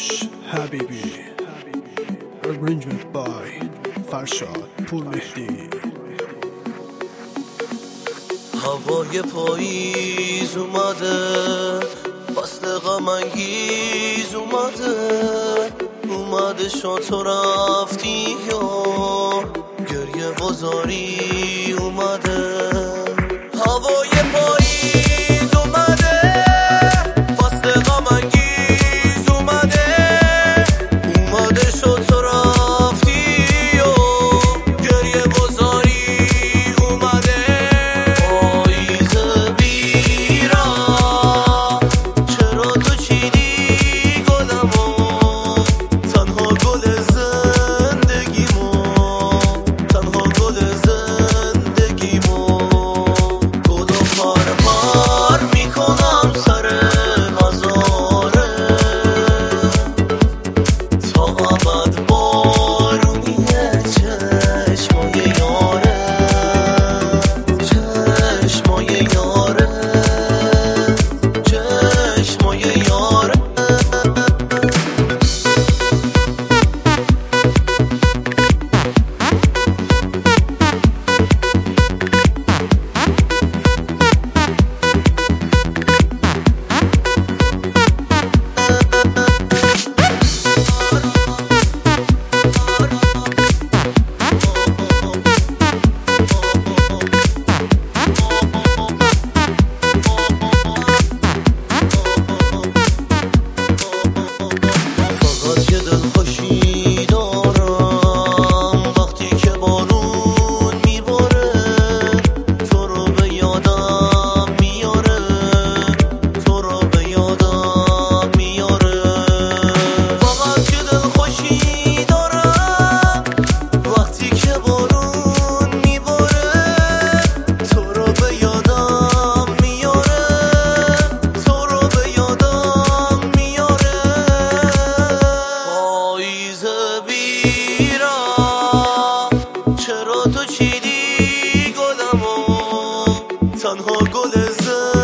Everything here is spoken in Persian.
داداش حبیبی arrangement by فرشاد پور مهدی. هوای پاییز اومده، فصل غم انگیز اومده شد تو رفتی و گریه وزاری اومده. هوای پاییز اومده، فصل غم انگیز اومده شد تو رفتی و گریه وزاری اومده. پاییز بیرا چرا تو چیدی گلمو، تنها گل زندگیمو، تنها گل زندگیمو. گلو پار پار میکنم سر مزاره، تا ابد بارونیه چشمای یاره، چشمای یاره، چشمای یاره. فقط یه دلخوشی دارم وقتی که بارون میباره، تو رو به یادم میاره، تو رو به یادم میاره. فقط یه دلخوشی دارم وقتی که بارون میباره، تو رو به یادم میاره، تو رو به یادم میاره. پاییز بیرا چرا تو چیدی گلمو، تنها گل